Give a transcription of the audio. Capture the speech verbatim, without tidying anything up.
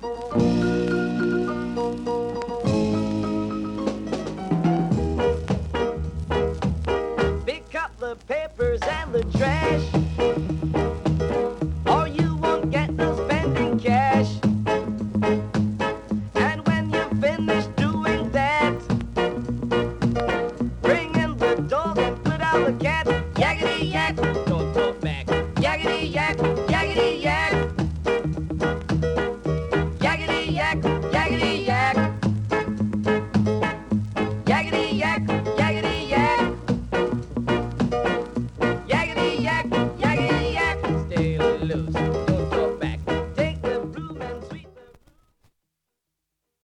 Pick up the papers and the trash, or you won't get no spending cash. And when you finish doing that, bring in the dog and put out the cat. Yakety yak.